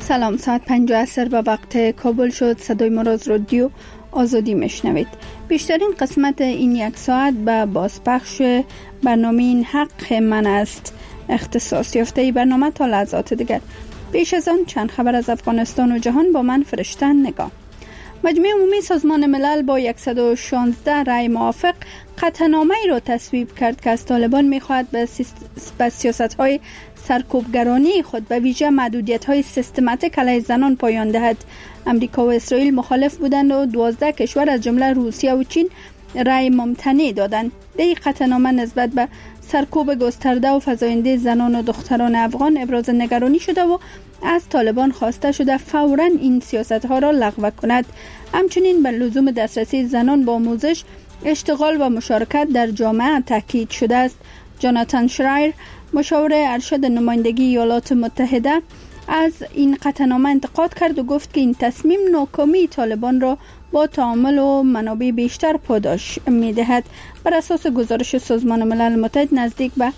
سلام، ساعت 5 عصر به وقت کابل شد. صدای ما را از رادیو آزادی میشنوید. بیشترین قسمت این یک ساعت به بازپخش برنامه این حق من است. اختصاص یافته برنامه تا لحظات دیگر. پیش از آن چند خبر از افغانستان و جهان با من فرشته نگاه. مجمع عمومی سازمان ملل با 116 رای موافق قطعنامه ای را تصویب کرد که از طالبان می‌خواهد به سیاست‌های سرکوبگرانی خود به ویژه محدودیت‌های سیستماتیک علیه زنان پایان دهد. امریکا و اسرائیل مخالف بودند و 12 کشور از جمله روسیه و چین رای ممتنع دادند. این قطعنامه نسبت به سرکوب گسترده و فزاینده زنان و دختران افغان ابراز نگرانی شده و از طالبان خواسته شده فوراً این سیاست‌ها را لغو کند. همچنین به لزوم دسترسی زنان با آموزش، اشتغال و مشارکت در جامعه تاکید شده است. جاناتان شرایر، مشاور ارشد نمایندگی ایالات متحده، از این قطعنامه انتقاد کرد و گفت که این تصمیم ناکامی طالبان را با تعامل و منابع بیشتر پاداش می‌دهد. بر اساس گزارش سازمان ملل متحد نزدیک به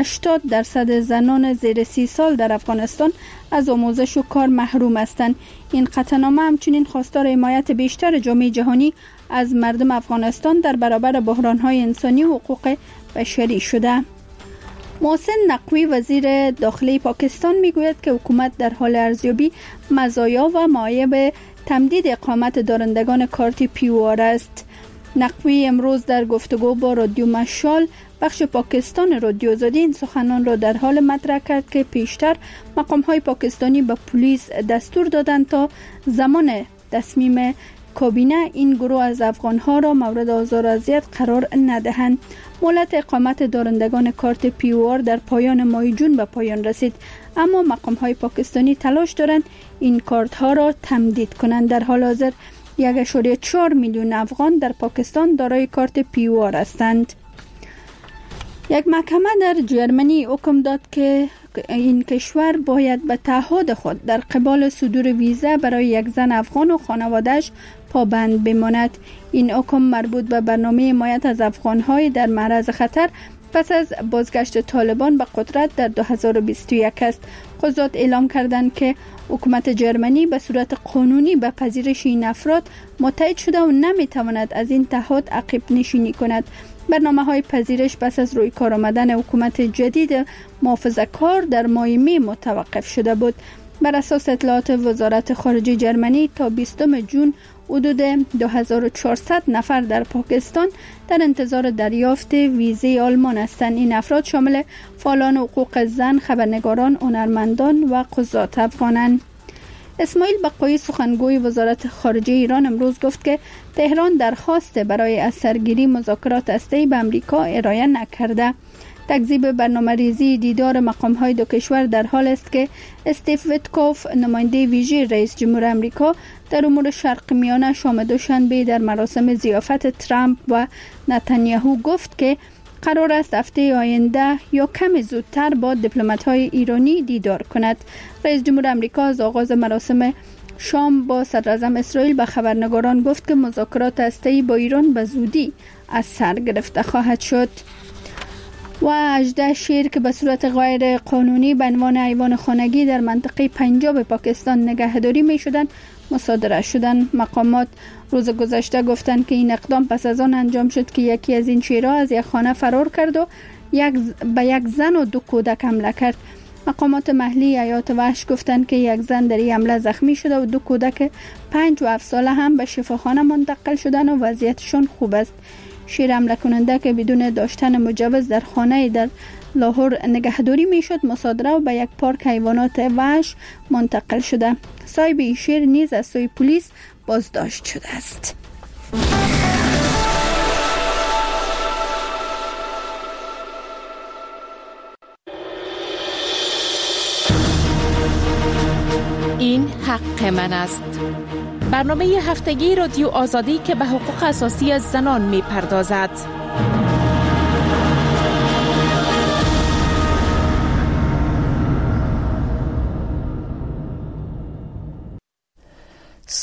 80% زنان زیر 30 سال در افغانستان از آموزش و کار محروم هستند. این قطعنامه همچنین خواستار حمایت بیشتر جامعه جهانی از مردم افغانستان در برابر بحران‌های انسانی و حقوق بشری شده. محسن نقوی وزیر داخلی پاکستان میگوید که حکومت در حال ارزیابی مزایا و معایب تمدید اقامت دارندگان کارت پیوآر است. نقوی امروز در گفتگو با رادیو مشال بخش پاکستان رادیو آزادی این سخنان را در حال مطرح کرد که پیشتر مقام‌های پاکستانی به پلیس دستور دادند تا زمان تصمیم کابینه این گروه از افغان‌ها را مورد آزار و اذیت قرار ندهند. مهلت اقامت دارندگان کارت پیوآر در پایان ماه جون به پایان رسید، اما مقام‌های پاکستانی تلاش دارند این کارت‌ها را تمدید کنند. در حال حاضر 1.4 میلیون افغان در پاکستان دارای کارت پیوآر هستند. یک محکمه در جرمنی حکم داد که این کشور باید به تعهد خود در قبال صدور ویزا برای یک زن افغان و خانواده‌اش پابند بماند. این حکم مربوط به برنامه حمایت از افغان‌های در معرض خطر پس از بازگشت طالبان به قدرت در 2021 است. قضات اعلام کردند که حکومت جرمنی به صورت قانونی به پذیرش این افراد متحد شده و نمی‌تواند از این تعهد عقب نشینی کند. برنامه‌های پذیرش پس از روی کار آمدن حکومت جدید محافظه‌کار در ماه می متوقف شده بود. بر اساس اطلاعات وزارت خارجه جرمنی تا 20 جون حدود 2400 نفر در پاکستان در انتظار دریافت ویزه آلمان هستند. این افراد شامل فعالان حقوق زن، خبرنگاران، هنرمندان و قضات افغانند. اسماعیل بقایی سخنگوی وزارت خارجه ایران امروز گفت که تهران درخواست برای از سرگیری مذاکرات هسته‌ای به امریکا ارائه نکرده. تکذیب برنامه‌ریزی دیدار مقام‌های دو کشور در حال است که استیو ویتکوف، نماینده ویژه رئیس جمهور امریکا در امور شرق میانه، شام دوشنبه در مراسم ضیافت ترامپ و نتانیاهو گفت که قرار است هفته آینده یا کمی زودتر با دیپلمات‌های ایرانی دیدار کند. رئیس جمهور امریکا از آغاز مراسم شام با صدراعظم اسرائیل به خبرنگاران گفت که مذاکرات هسته‌ای با ایران به زودی از سر گرفته خواهد شد. و 18 شیر که به صورت غیر قانونی به عنوان حیوان خانگی در منطقه پنجاب پاکستان نگهداری می شدند مصادره شدند. مقامات روز گذشته گفتند که این اقدام پس از آن انجام شد که یکی از این شیرها از یک خانه فرار کرد و به یک زن و 2 کودک حمله کرد. مقامات محلی حیات وحش گفتند که یک زن در این حمله زخمی شده و 2 کودک 5 و 7 ساله هم به شفاخانه منتقل شدند و وضعیتشان خوب است. شیر حمله کننده که بدون داشتن مجوز در خانه در لاهور نگهداری میشد مصادره و به یک پارک حیوانات وحش منتقل شده. صاحب این شیر نیز از سوی پلیس بازداشت شده است. این حق من است. برنامه هفتگی رادیو آزادی که به حقوق اساسی زنان می پردازد.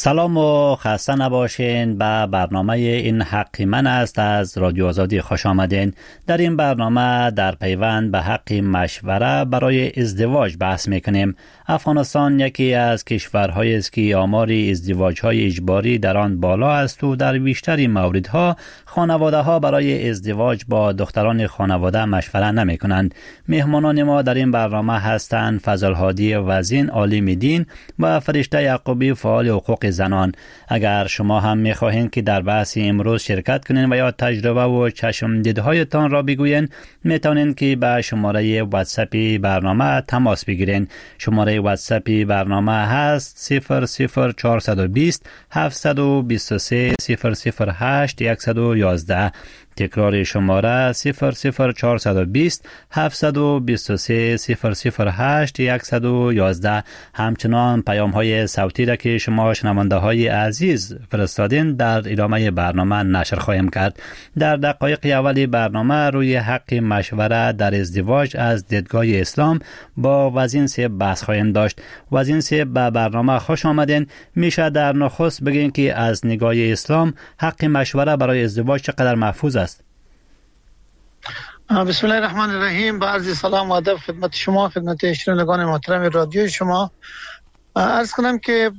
سلام و خسته نباشین. به برنامه این حق من است از رادیو آزادی خوش آمدین. در این برنامه در پیوند به حق مشوره برای ازدواج بحث میکنیم. افغانستان یکی از کشورهایی است که آمار ازدواج‌های اجباری در آن بالا است و در بیشتر موردها خانواده‌ها برای ازدواج با دختران خانواده مشوره نمی‌کنند. مهمانان ما در این برنامه هستند فضل‌هادی وزین عالم دین و فرشته یعقوبی فعال حقوق زنان. اگر شما هم می‌خواهید که در بحث امروز شرکت کنین و یا تجربه و چشم دیدهایتان را بگوین، میتونین که به شماره واتساپ برنامه تماس بگیرین. شماره واتساپ برنامه هست 00420 723 008 111. تکرار شماره 00420 723 008 111. همچنان پیام های صوتی را که شما شنونده های عزیز فرستادین در ادامه برنامه نشر خواهیم کرد. در دقایق اولی برنامه روی حق مشوره در ازدواج از دیدگاه اسلام با وزین صاحب بحث خواهیم داشت. وزین صاحب به برنامه خوش آمدین. میشه در نخست بگین که از نگاه اسلام حق مشوره برای ازدواج چقدر محفوظ است؟ بسم الله الرحمن الرحیم. با عرض سلام و ادب خدمت شما، خدمت شنوندگان محترم رادیو شما. عرض کنم که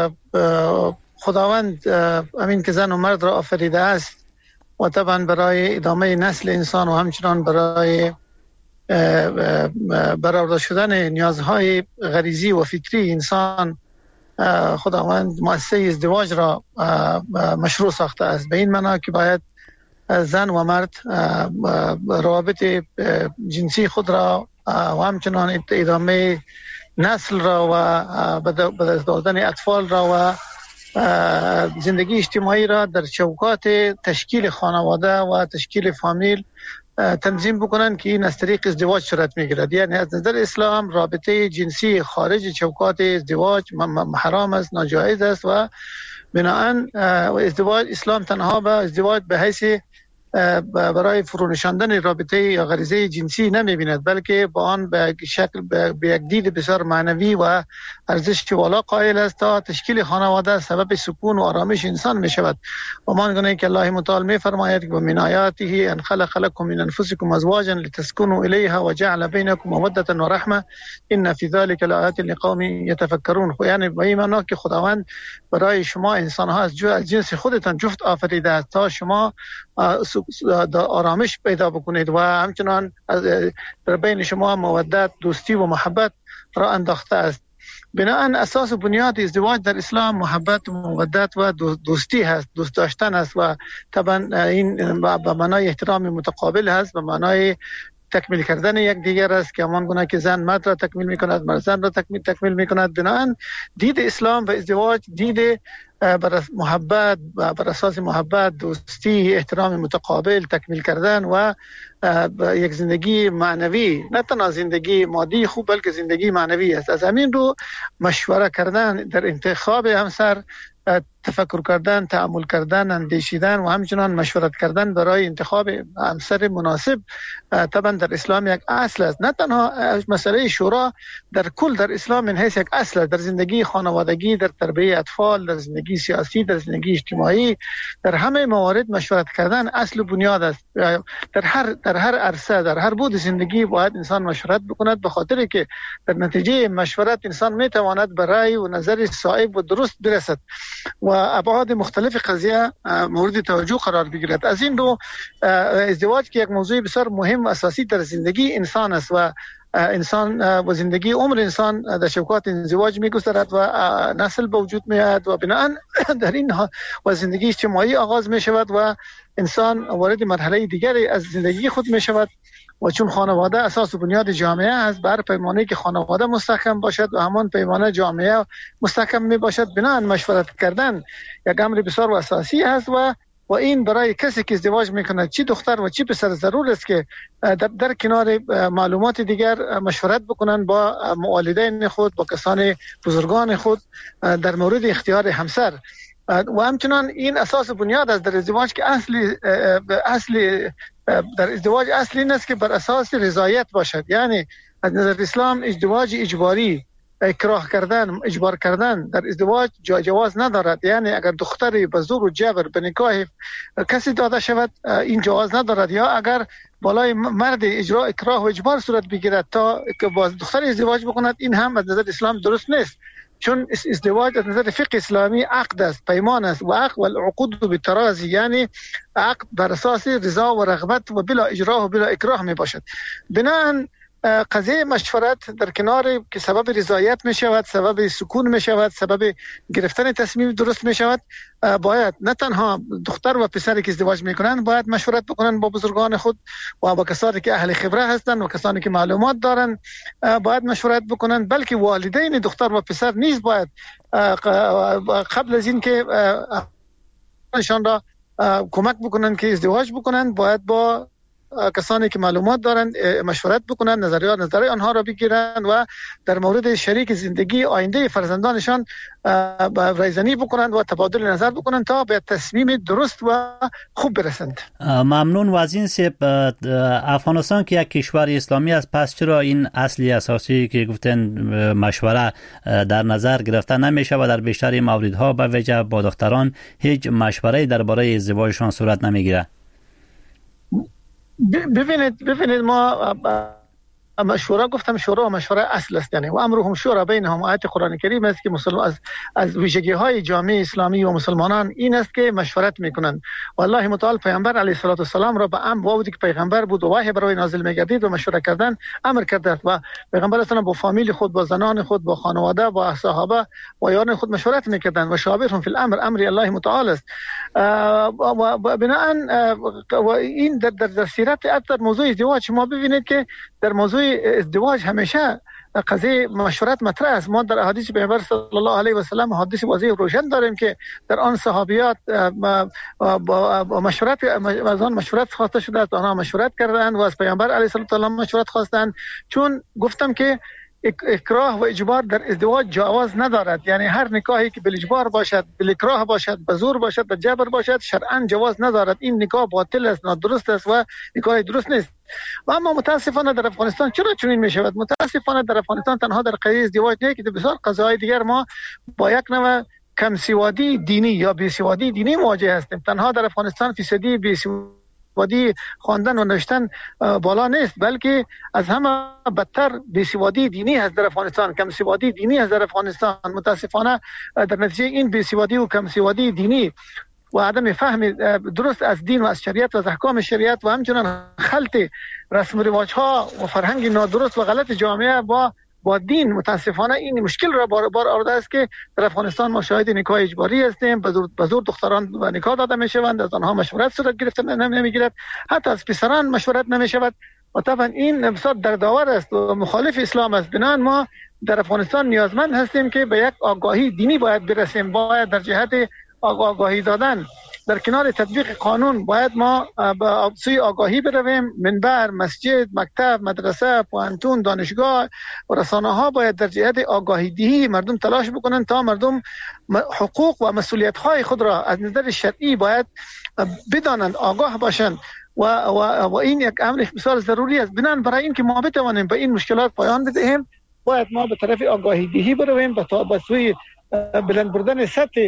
خداوند همین که زن و مرد را آفریده است و طبعا برای ادامه نسل انسان و همچنان برای برآورده شدن نیازهای غریزی و فکری انسان خداوند مؤسسه ازدواج را مشروع ساخته است. به این معنا که باید زن و مرد روابط جنسی خود را و همچنان ادامه نسل را و به دست دادن اطفال را و زندگی اجتماعی را در چوکات تشکیل خانواده و تشکیل فامیل تنظیم بکنن که این از طریق ازدواج صورت میگیرد. یعنی از نظر اسلام رابطه جنسی خارج چوکات ازدواج حرام است، ناجایز است و بناهن ازدواج اسلام تنها به ازدواج به حیث برای فرونشاندن رابطه یا غریزه جنسی نمی‌بیند، بلکه با آن به شکل به یک دید بسیار معنوی و ارزش والا قائل است تا تشکیل خانواده سبب سکون و آرامش انسان می‌شود. و مانگونه که الله متعال می‌فرماید که من آیاته ان خلق لكم من انفسكم ازواجا لتسكنوا اليها وجعل بينكم موده و رحمه ان في ذلك لآیات لقوم يتفکرون. یعنی به این معنی که خداوند برای شما انسان‌ها از جنس خودتان جفت آفریده است تا شما آرامش پیدا بکنید و همچنان در بین شما مودت، دوستی و محبت را انداخته است. بناهن اساس و بنیاد ازدواج در اسلام محبت و مودت و دوستی هست، دوست داشتن است و طبعا این به معنای احترام متقابل هست، به معنای تکمیل کردن یک دیگر است که همان گونه که زن مرد را تکمیل می‌کند، مرد زن را تکمیل می‌کند. بناهن دید اسلام و ازدواج دید بر محبت، بر اساس محبت، دوستی، احترام متقابل، تکمیل کردن و یک زندگی معنوی، نه تنها زندگی مادی خوب بلکه زندگی معنوی است. از همین رو مشوره کردن در انتخاب همسر، تفکر کردن، تأمل کردن، اندیشیدن و همچنان مشورت کردن برای انتخاب همسر مناسب طبعا در اسلام یک اصل است. نه تنها مسئله شورا در کل در اسلام من حیث یک اصل است. در زندگی خانوادگی، در تربیت اطفال، در زندگی سیاسی، در زندگی اجتماعی، در همه موارد مشورت کردن اصل و بنیاد است. در هر عرصه، در هر بود زندگی باید انسان مشورت بکند، به خاطر که در نتیجه مشورت انسان میتواند به رأی و نظر صائب و درست برسد و ابعاد مختلف قضیه مورد توجه قرار بگیرد. از این رو ازدواج که یک موضوع بسیار مهم و اساسی در زندگی انسان است و انسان و زندگی عمر انسان در شوکات ازدواج میگذرد و نسل به وجود میاد و بناهن در این و زندگی اجتماعی آغاز می شود و انسان وارد مرحله دیگری از زندگی خود می شود. و چون خانواده اساس و بنیاد جامعه است، بر پیمانه که خانواده مستحکم باشد و همان پیمانه جامعه مستحکم می باشد، بناهن مشورت کردن یک امر بسیار اساسی است و این برای کسی که ازدواج میکنه، چی دختر و چی پسر، ضرور است که در کنار معلومات دیگر مشورت بکنن با والدین خود، با کسان بزرگان خود در مورد اختیار همسر. و همچنان این اساس بنیاد است در ازدواج که اصلی در ازدواج اصلی این است که بر اساس رضایت باشد. یعنی از نظر اسلام ازدواج اجباری اکراه کردن، اجبار کردن در ازدواج جواز ندارد. یعنی اگر دختری به زور و جبر به نکاح کسی داده شود این جواز ندارد، یا اگر بالای مرد اجرا اکراه و اجبار صورت بگیرد تا که باز دختر ازدواج بکند، این هم از نظر اسلام درست نیست. چون ازدواج از نظر فقه اسلامی عقد است، پیمان است و عقد و العقود بالتراضی، یعنی عقد بر اساس رضا و رغبت و بلا اجرا و بلا اکراه می باشد. بنابراین قضیه مشورت در کنار که سبب رضایت می شود، سبب سکون می شود، سبب گرفتن تصمیم درست می شود، باید نه تنها دختر و پسری که ازدواج می کنند باید مشورت بکنند با بزرگان خود و با کسانی که اهل خبره هستند و کسانی که معلومات دارند باید مشورت بکنند، بلکه والدین دختر و پسر نیز باید قبل از این که نشان را کمک بکنند که ازدواج بکنند باید با کسانی که معلومات دارند مشورت بکنند، نظریه آنها را بگیرند و در مورد شریک زندگی آینده فرزندانشان رایزنی بکنند و تبادل نظر بکنند تا به تصمیم درست و خوب برسند. ممنون وزین سیب. افغانستان که یک کشور اسلامی است، پس چرا این اصلی اساسی که گفتن مشوره در نظر گرفته نمیشه و در بیشتر موردها به وجه با دختران هیچ مشوره‌ای درباره ازدواجشان صورت نمیگیره؟ ببینید ما مشوره گفتم شورا و مشوره اصل است، یعنی و امرهم شورا بینهم، آیت قرآن کریم است که مسلمان از ویژگی های جامعه اسلامی و مسلمانان این است که مشورت میکنند. والله متعال پیامبر علیه السلام را به امر وقتی که پیغمبر بود و وحی برای نازل میگردید و مشوره کردن امر کرده و پیغمبر اصلا با فامیل خود، با زنان خود، با خانواده، با صحابه و یاران خود مشورت میکردند و شاورهم فی الامر، امر الله متعال است. و بناء و این در سیرت اکثر موضوع ازدواج شما ببینید که در موضوع ازدواج همیشه قضیه مشورت مطرح است. ما در احادیث پیامبر صلی الله علیه و سلم حدیث واضح روشن داریم که در آن صحابیات مشورت از آن مشورت خواسته شده است، آنها مشورت کردند و از پیامبر علیه السلام مشورت خواستند، چون گفتم که اکراه و اجبار در ازدواج جواز ندارد. یعنی هر نکاحی که بالاجبار باشد، بالاکراه باشد، به زور باشد، به جبر باشد، شرعاً جواز ندارد. این نکاح باطل است، نادرست است و نکاح درست نیست. و اما متاسفانه در افغانستان چرا چنین می شود؟ متاسفانه در افغانستان تنها در قضیه ازدواج نه که بسیار قضاهای دیگر ما با یک نوع کم سوادی دینی یا بی سوادی دینی مواجه هستیم. تنها در افغانستان فیصدی بی سوادی خواندن و نوشتن بالا نیست، بلکه از همه بدتر بیسوادی دینی هست در افغانستان، کم سوادی دینی هست در افغانستان. متاسفانه در نتیجه این بیسوادی و کم سوادی دینی و عدم فهم درست از دین و از شریعت و از احکام شریعت و همچنان خلط رسم و رواج ها و فرهنگ نادرست و غلط جامعه با دین، متاسفانه این مشکل را بار آورده است که در افغانستان ما شاهد نکاح اجباری هستیم. به زور دختران و نکاح داده می شوند، از آنها مشورت صورت گرفته نمیگیرد، حتی از پسران مشورت نمی شود و طبعا این بسیار دردآور است و مخالف اسلام است. بنابراین ما در افغانستان نیازمند هستیم که به یک آگاهی دینی باید برسیم. باید در جهت آگاهی دادن در کنار تطبیق قانون باید ما به سوی آگاهی برویم. منبر، مسجد، مکتب، مدرسه، پوهنتون، دانشگاه و رسانه ها باید در جهت آگاهی دهی مردم تلاش بکنند تا مردم حقوق و مسئولیت های خود را از نظر شرعی باید بدانند، آگاه باشند و این یک امر بسیار ضروری است. بنابراین برای اینکه ما بتوانیم به این مشکلات پایان بدهیم باید ما به طرف آگاهی دهی برویم، به سوی بلند بردن سطح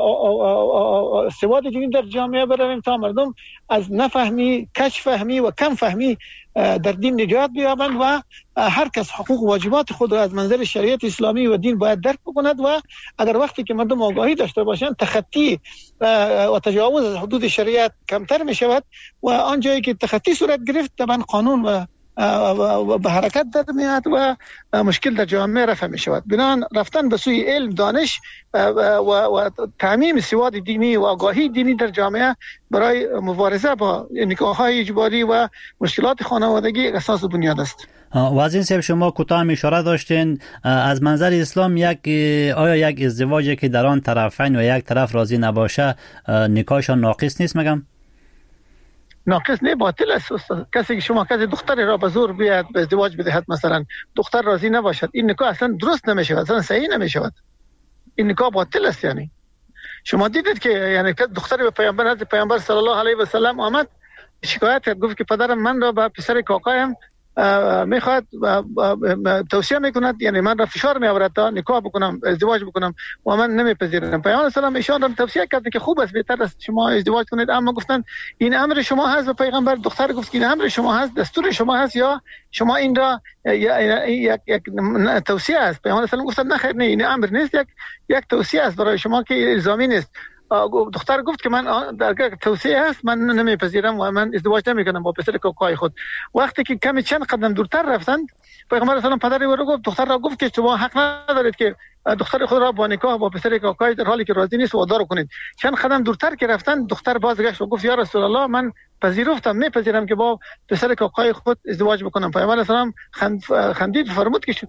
سواد دینی در جامعه برویم تا مردم از نفهمی، کج فهمی و کم فهمی در دین نجات بیابند و هر کس حقوق و واجبات خود را از منظر شریعت اسلامی و دین باید درک بکند و اگر وقتی که مردم آگاهی داشته باشند تخطی و تجاوز از حدود شریعت کمتر می شود و آن جایی که تخطی صورت گرفت طبعا قانون و به حرکت در میاد و مشکل در جامعه رفع می شود. بنابراین رفتن به سوی علم، دانش و تعمیم سواد دینی و آگاهی دینی در جامعه برای مبارزه با نکاح‌های اجباری و مشکلات خانوادگی اساس بنیاد است. وزین صاحب شما کوتاه اشاره داشتین از منظر اسلام آیا یک ازدواجی که در آن طرفین و یک طرف راضی نباشه نکاحشان ناقص نیست؟ مگم ناقص نه، باطل است. کسی که شما کسی دختری را به زور بیاد به ازدواج بدهد، مثلا دختر راضی نباشد، این نکاح اصلا درست نمی شود، اصلا صحیح نمی شود، این نکاح باطل است. یعنی شما دیدید که یعنی دختری به پیامبر صلی الله علیه و سلم آمد شکایت کرد، گفت که پدرم من را به پسر کاکایم میخواد توصیه میکند، یعنی من را فشار میآورد تا نکاح بکنم، ازدواج بکنم و من نمیپذیرم. پیامبر اسلام ایشان را توصیه کرد که خوب است، بهتر است شما ازدواج کنید، اما گفتن این امر شما هست و پیغمبر دختر گفت که این امر شما هست، دستور شما هست یا شما این را یک توصیه است. پیامبر اسلام گفتن نه خیر، نه این امر نیست، یک توصیه است برای شما که الزامی نیست. دختر گفت که من در توصیه هست من نمیپذیرم و من ازدواج نمیکنم با پسر کوکای خود. وقتی که کمی چند قدم دورتر رفتند، پیغمبر اسلام پدر او را گفت، دختر را گفت که شما حق ندارید که دختر خود را با نکاح با پسر کوکای در حالی که راضی نیست وادار کنید. چند قدم دورتر که رفتند، دختر بازگشت و گفت یا رسول الله من پذیرفتم، میپذیرم که با پسر کوکای خود ازدواج بکنم. پیامبر اسلام خندید و فرمود که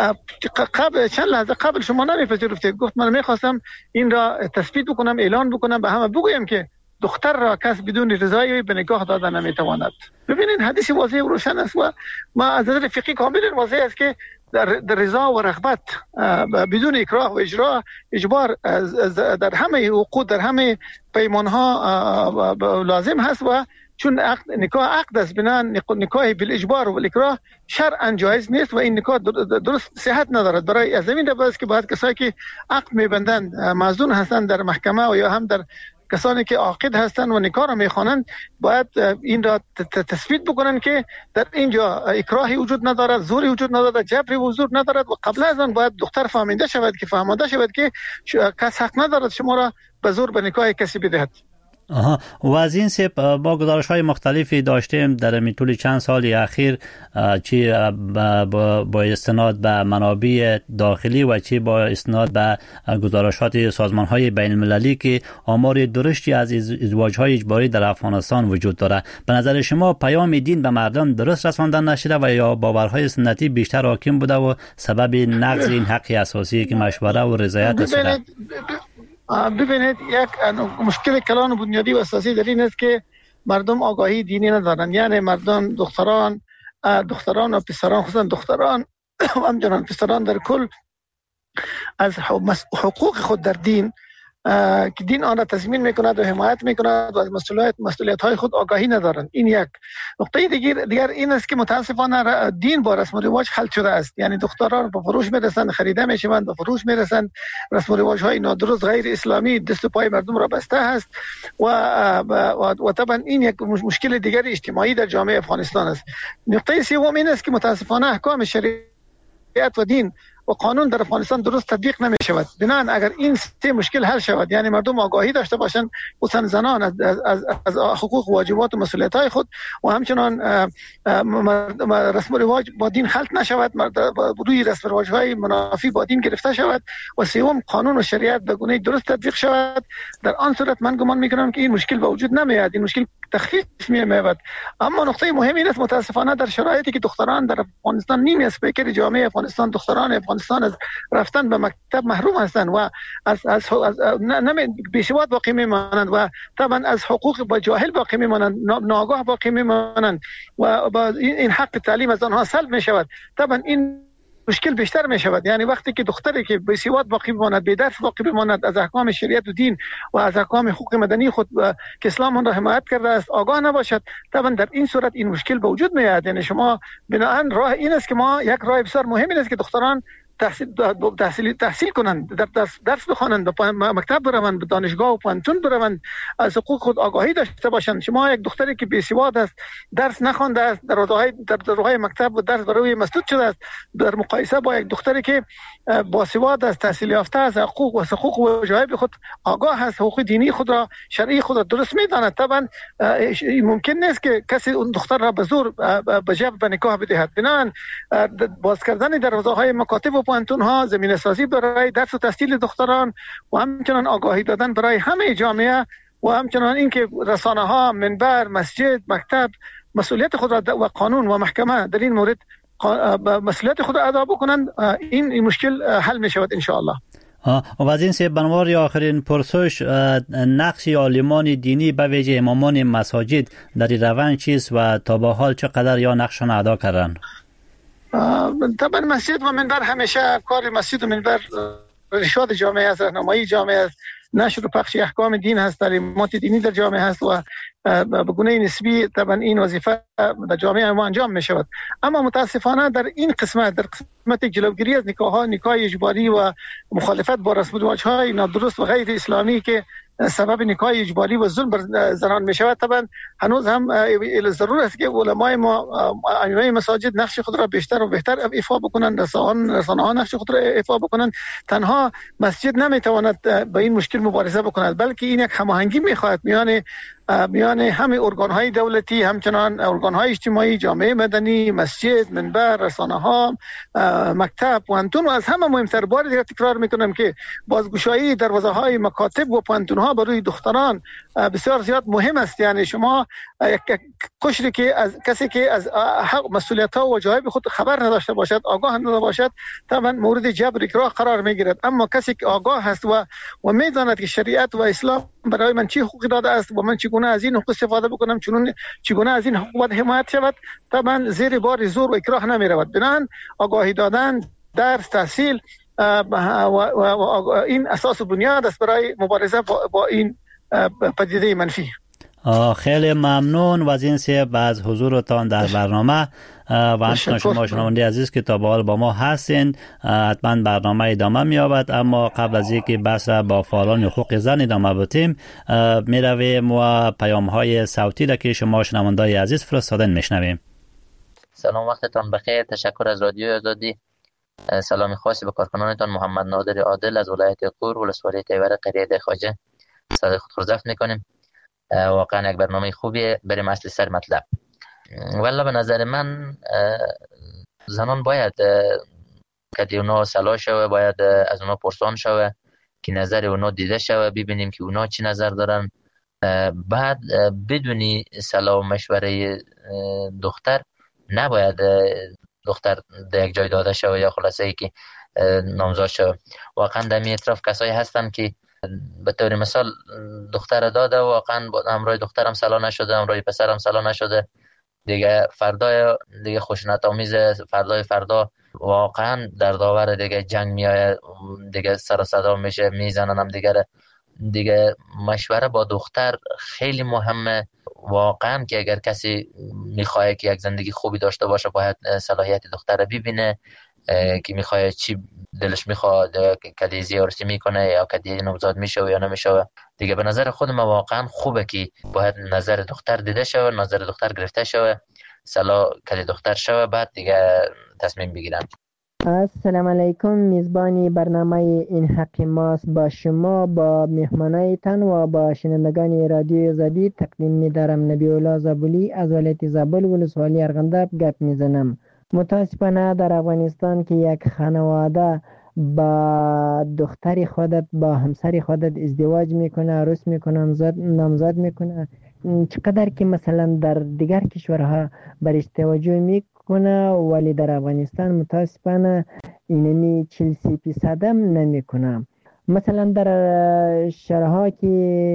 قبل چند لحظه قبل شما نمیپذیرفتید. گفت من میخواستم این را تثبیت بکنم، اعلان بکنم، به همه بگویم که دختر را کس بدون رضای به نکاح دادن نمیتواند. ببینید حدیث واضح و روشن است و ما از نظر فقهی کاملا واضح است که در رضا و رغبت بدون اکراه و اجبار در همه حقوق، در همه پیمانها لازم هست و چون نکاح عقد است، بنا نکاح بالاجبار و الاکراه شرعا جایز نیست و این نکاح درست صحت ندارد. برای از این دلیل است که باید کسایی که عقد میبندند معزون هستند در محکمه و یا هم در کسانی که عاقد هستند و نکاح را میخوانند باید این را تثبیت بکنند که در اینجا اکراهی وجود ندارد، زوری وجود ندارد، جبری وجود ندارد و قبل از آن باید دختر فهمانده شود که کس حق ندارد شما را به زور به نکاح کسی بدهد. و از این سه با گزارش های مختلفی داشتیم در طول چند سال اخیر، چی با استناد به منابع داخلی و چی با استناد به گزارشات سازمان های بین المللی که آمار درشتی از ازدواج های اجباری در افغانستان وجود داره. به نظر شما پیام دین به مردم درست رساندن نشده و یا باورهای سنتی بیشتر حاکم بوده و سبب نقض این حق اساسی که مشوره و رضایت شده؟ ببینید یک مشکل کلان بنیادی و اساسی در این است که مردم آگاهی دینی ندارند. یعنی مردم دختران و پسران، خصوصا دختران و همچنان پسران در کل از حقوق خود در دین که دین آن را تضمین میکند و حمایت میکند و از مسئولیت های خود آگاهی ندارند. این یک نقطه. دیگر این است که متاسفانه دین با رسم و رواج خلط شده است. یعنی دختران به فروش میرسند، خریده میشوند، به فروش میرسند. رسم و رواج های نادرست غیر اسلامی دست و پای مردم را بسته است و طبعا این یک مشکل دیگر اجتماعی در جامعه افغانستان است. نقطه سوم این است که متاسفانه احکام شریعت و دین و قانون در افغانستان درست تطبیق نمی شود. بنابراین اگر این سه مشکل حل شود، یعنی مردم آگاهی داشته باشند، خصوصا زنان از حقوق و واجبات و مسئولیت های خود و همچنان رسم و رواج با دین خلط نشود، روی رسم و رواج های منافی با دین گرفته شود و سوم قانون و شریعت به گونه درست تطبیق شود، در آن صورت من گمان میکنم که این مشکل به وجود نمیاد، این مشکل تخفیف می‌یابد. اما نقطه مهم این است متاسفانه در شرایطی که دختران در افغانستان نیمی از پیکر جامعه افغانستان، دختران افغانستان از رفتن به مکتب محروم هستند و از بی‌سواد باقی میمانند و طبعا از حقوق با جاهل باقی میمانند، ناآگاه باقی میمانند و با این حق تعلیم از آنها سلب می شود. طبعا این مشکل بیشتر می شود. یعنی وقتی که دختری که بی سواد باقی بماند، بی درس باقی بماند، از احکام شریعت و دین و از احکام حقوق مدنی خود که اسلام آن را حمایت کرده است آگاه نباشد، طبعا در این صورت این مشکل به وجود میاد. یعنی شما بنابراین راه این است که ما یک راه بسیار مهم این است که دختران تحصیل کنند، درس بخوانند، به مکتب بروند، به دانشگاه و پانتون بروند، از حقوق خود آگاهی داشته باشند. شما یک دختری که بی‌سواد است، درس نخوانده است، در راههای مکتب و درس برای مسدود شده است، در مقایسه با یک دختری که باسواد است، تحصیل یافته است، حقوق و واجبات خود آگاه است، حقوق دینی خود را، شرعی خود را درست می‌داند، طبعا ممکن نیست که کسی اون دختر را به زور به جبر به نکاح بدهد. بنابراین باز کردن دروازه‌های مکاتب و پانتون ها، زمینه سازی برای درس و تحصیل دختران و همچنان آگاهی دادن برای همه جامعه و همچنان اینکه رسانه ها، منبر، مسجد، مکتب مسئولیت خود را و قانون و محکمه در این مورد مسئولیت خود را ادا بکنند، این مشکل حل می شود ان شاء الله. و از این سه بنوار آخرین پرسش، نقش عالمان دینی به ویژه امامان مساجد در این روند چیست و تا به حال چقدر یا نقشان ادا کردند؟ طبعا مسجد و منبر همیشه کار مسجد و منبر ارشاد جامعه است، راهنمایی جامعه است نشر و پخش احکام دین هست، تعلیمات دینی در جامعه هست و به گونه نسبی طبعا این وظیفه در جامعه ما انجام می شود. اما متاسفانه در این قسمت، در قسمت جلوگیری از نکاح اجباری و مخالفت با رسم و رواج‌های نادرست و غیر اسلامی که سبب نکاح اجباری و ظلم بر زنان می شود، طبعا هنوز هم ضرور است که علمای ما، ائمه مساجد نقش خود را بیشتر و بهتر ایفا بکنند، رسانه ها نقش خود را ایفا بکنند. تنها مسجد نمی تواند با این مشکل مبارزه بکند، بلکه این یک هماهنگی می خواهد میان همه ارگان‌های دولتی، همچنان ارگان‌های اجتماعی، جامعه مدنی، مسجد، منبر، رسانه‌ها، مکتب، پوهنتون و از همه مهمتر، بار دیگر تکرار می‌کنم که بازگشایی دروازه‌های مکاتب و پوهنتون‌ها برای دختران بسیار زیاد مهم است. یعنی شما یک قشری که از کسی که از حق مسئولیت‌ها و واجبات خود خبر نداشته باشد، آگاه نباشد، طبعا مورد جبر اکراه قرار می‌گیرد. اما کسی که آگاه است و می‌داند که شریعت و اسلام برای من چی حقوقی داده است و من چگونه از این حقوق استفاده بکنم، چگونه از این حقوق حمایت شود، طبعا زیر بار زور و اکراه نمی رود. بنابراین آگاهی دادن، درس، تحصیل و این اساس و بنیاد است برای مبارزه با این پدیده منفی. خیلی ممنون و از این سیب از حضورتان در برنامه و همچنان شما شنونده عزیز که تا به حال با ما هستین. حتما برنامه ادامه می‌یابد، اما قبل از اینکه بحث با فعالان حقوق زن ادامه بدیم، میرویم و پیام‌های صوتی را که شما شنونده‌های عزیز فرستادن میشنویم. سلام، وقتتان بخیر. تشکر از رادیو آزادی. سلام خاصی به کارکنانتان. محمد نادر عادل از ولایت غور، ولسوالی تیور، قریه ده خواجه صدای خود ضبط می‌کنیم. واقعا یک برنامه خوبیه. بریم اصل سر مطلب. والله به نظر من زنان باید که اونا صلاح شوه، باید از اونا پرسان شوه که نظر اونا دیده شوه، ببینیم که اونا چی نظر دارن. بعد بدونی صلاح و مشوره دختر نباید دختر در یک جای داده شوه یا خلاصه ای که نامزاد شوه. واقعا در می اطراف کسایی هستن که به طور مثال دختر داده، واقعا همراه دخترم صلاح نشده، همراه پسرم صلاح نشده، دیگه فردا دیگه خشونت آمیز، فردا واقعا در داور دیگه جنگ میآید، دیگه سر و صدا میشه، میزنن هم دیگه مشوره با دختر خیلی مهمه. واقعا که اگر کسی میخواد که یک زندگی خوبی داشته باشه، باید صلاحیت دختر ببینه که میخواد چی دلش میخواد، کدی زیارتی میکنه یا کدی نوزاد میشه یا نمیشه. دیگه به نظر خود ما واقعا خوبه که باید نظر دختر دیده شوه، نظر دختر گرفته شوه، صلاح کدی دختر شوه، بعد دیگه تصمیم بگیرن. السلام علیکم. میزبانی برنامه این حق ماست با شما، با مهمانایتان و با شنوندگان رادیو آزادی تقدیم می‌دارم. نبی الله زابلی از ولایت زابل، ولسوالی ارغنداب گپ میزنم. متاسفانه در افغانستان که یک خانواده با دختر خودت، با همسر خودت ازدواج میکنه، عروس میکنه، نامزاد میکنه، چقدر که مثلا در دیگر کشورها برش توجه میکنه، ولی در افغانستان متاسفانه اینمی 40% نمیکنه. مثلا در شهرها که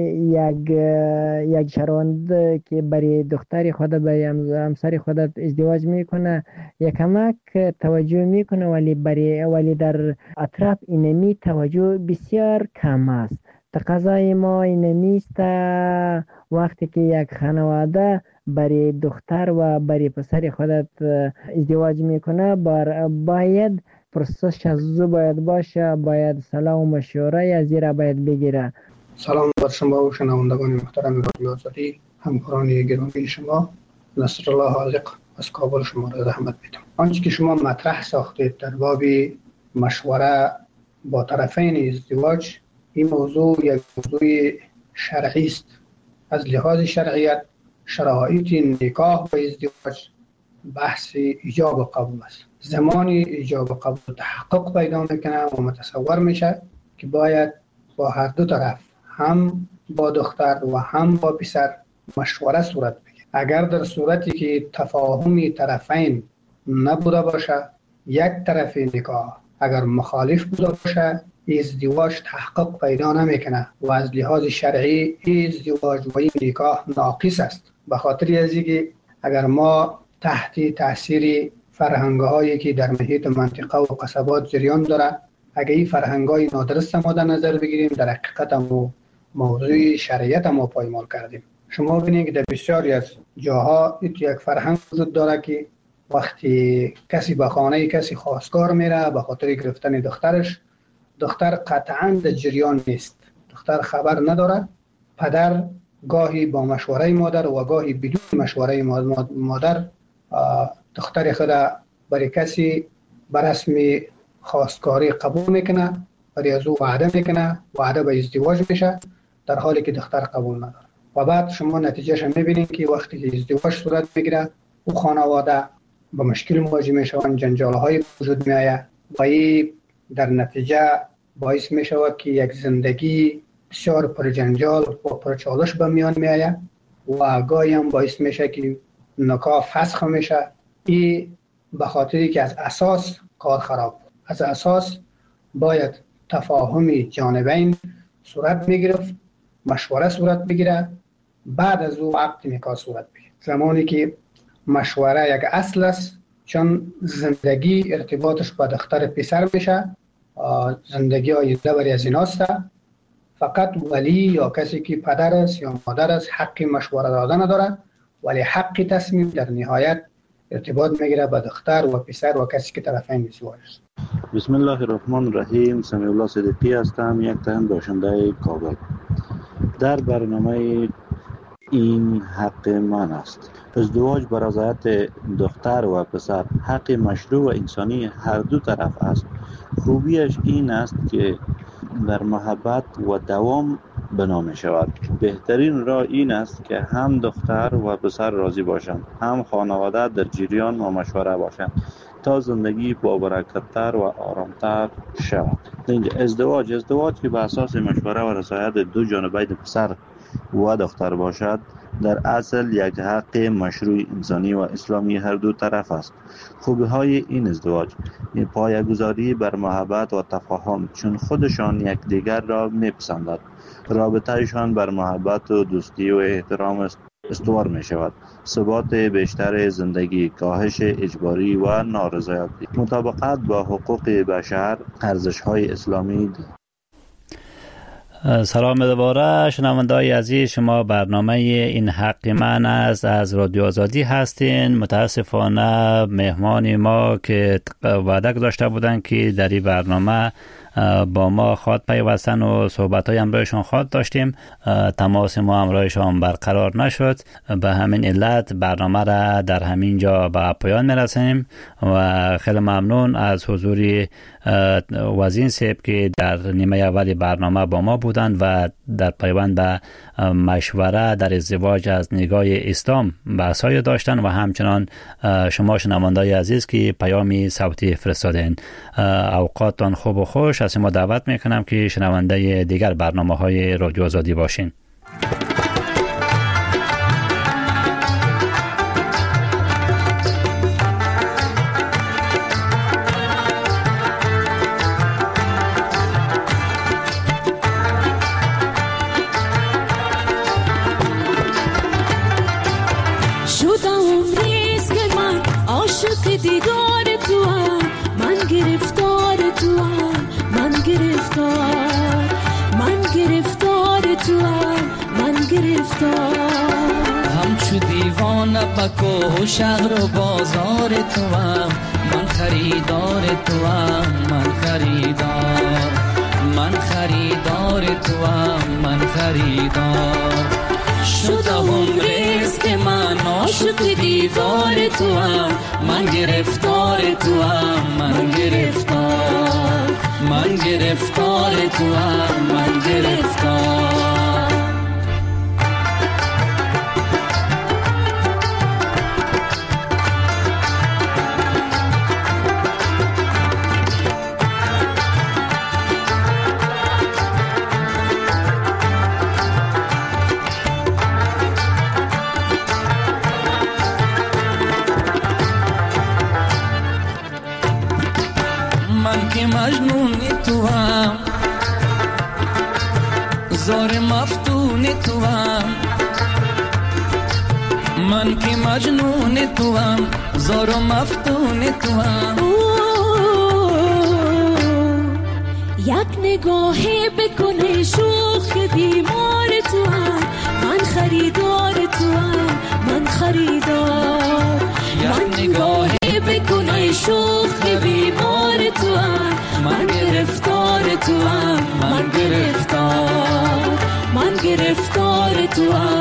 یک شهروند که برای دختر خودت، برای همسر خودت ازدواج میکنه، یکمک توجه میکنه، ولی در اطراف اینمی توجه بسیار کم است. تقاضای ما اینمی است وقتی که یک خانواده برای دختر و برای پسر خودت ازدواج میکنه، باید پروسش از باید باشه، باید صلاح و مشوره از زیرا باید بگیره. سلام بر شما و شنوندگان محترم رادیو آزادی، همکاران گرامی شما. نصر الله حاذق از کابل شما را زحمت میدم. آنچه که شما مطرح ساختید در باب مشوره با طرفین ازدواج، این موضوع یک موضوع شرعی است. از لحاظ شرعیت شرایط نکاح و ازدواج بحث ایجاب و قبول است. زمانی ایجاب و قبول تحقق پیدا میکنه و متصور میشه که باید با هر دو طرف، هم با دختر و هم با پسر، مشوره صورت بگیرد. اگر در صورتی که تفاهمی طرفین نبوده باشه، یک طرف نکاح اگر مخالف بوده باشه، ازدواج تحقق پیدا نمیکنه و از لحاظ شرعی ازدواج و این نکاح ناقص است. به خاطر از اینکه اگر ما تحت تاثیر فرهنگ‌هایی که در محیط منطقه و قصبات جریان داره اگه این فرهنگای نادرست ما در نظر بگیریم، در حقیقت هم موضوع شریعت ما پایمال کردیم. شما ببینید که در بسیاری از جاها یک فرهنگ وجود داره که وقتی کسی به خانه کسی خواستگار میره به خاطر گرفتن دخترش، دختر قطعا در جریان نیست، دختر خبر نداره. پدر گاهی با مشوره مادر و گاهی بدون مشوره مادر دختر خود برای کسی بر رسم خواستگاری قبول میکنه، برای از او وعده میکنه، وعده به ازدواج میشه، در حالی که دختر قبول نداره. و بعد شما نتیجهش میبینید که وقتی که ازدواج صورت میگیره او خانواده با مشکل مواجه میشوند، جنجال‌های وجود میآید و این در نتیجه باعث میشود که یک زندگی بسیار پر جنجال و پر چالش به میان میآید و گاهی هم باعث میشه که نکاح فسخ میشه. این به خاطری که از اساس کار خراب بود. از اساس باید تفاهم جانبین صورت میگرفت، مشوره صورت بگیره، بعد از او عقد نکاح صورت بگیره. زمانی که مشوره یک اصل است، چون زندگی ارتباطش با دختر پسر میشه، زندگی آینده برای از ایناست. فقط ولی یا کسی که پدر است یا مادر است حق مشوره دادن نداره، ولی حق تصمیم در نهایت ارتباط میگیره با دختر و پسر و کسی که طرفین ازدواج است. بسم الله الرحمن الرحیم. سمیع الله صدیقی هستم، یک تن باشنده کابل. در برنامه این حق من است. ازدواج بر رضایت دختر و پسر حق مشروع و انسانی هر دو طرف است. خوبیش این است که در محبت و دوام بنا می شود. بهترین راه این است که هم دختر و پسر راضی باشند، هم خانواده در جریان و مشوره باشند تا زندگی با برکت‌تر و آرامتر شود. ازدواج که به اساس مشوره و رضایت دو جانبین پسر و دختر باشد، در اصل یک حق مشروع انسانی و اسلامی هر دو طرف است. خوبی‌های این ازدواج: پایه‌گذاری بر محبت و تفاهم، چون خودشان یکدیگر را می‌پسندند. رابطه‌شان بر محبت و دوستی و احترام استوار می‌شود. ثبات بیشتر زندگی، کاهش اجباری و نارضایتی، مطابقت با حقوق بشر، ارزش‌های اسلامی. سلام دوباره شنونده‌های عزیز، شما برنامه این حق من است از رادیو آزادی هستین. متاسفانه مهمان ما که وعده داشته بودن که در این برنامه با ما خواد پیوستن و صحبت‌های همراهشان خواد داشتیم، تماس ما همراهشان برقرار نشد. به همین علت برنامه را در همین جا به پایان می‌رسانیم و خیلی ممنون از حضور وزین صاحب که در نیمه اول برنامه با ما بودند و در پیوند به مشوره در ازدواج از نگاه اسلام بحث‌های داشتن و همچنان شما شنونده‌های عزیز که پیامی صوتی فرستادین. اوقاتتان خوب و خوش. از شما دعوت میکنم که شنونده دیگر برنامه‌های رادیو آزادی باشین. همچو دیوانه بکو شهر و بازار تو هم، من خریدار تو هم، من خریدار، من خریدار تو هم، من خریدار. شدم رزق من عاشق دیوار تو هم، من گرفتار تو هم، من گرفتار، من گرفتار تو هم، من گرفتار. مجنون تو هم، زار مفتون تو هم، من که مجنون تو هم، زار مفتون تو هم. یک نگاهی بکنه شوخ که بیمار تو هم، من خریدار تو هم، من خریدار. یک نگاهی بکنه شوخ که بیمار تو هم، من گرفتار تو هم، من گرفتار، من گرفتار تو هم.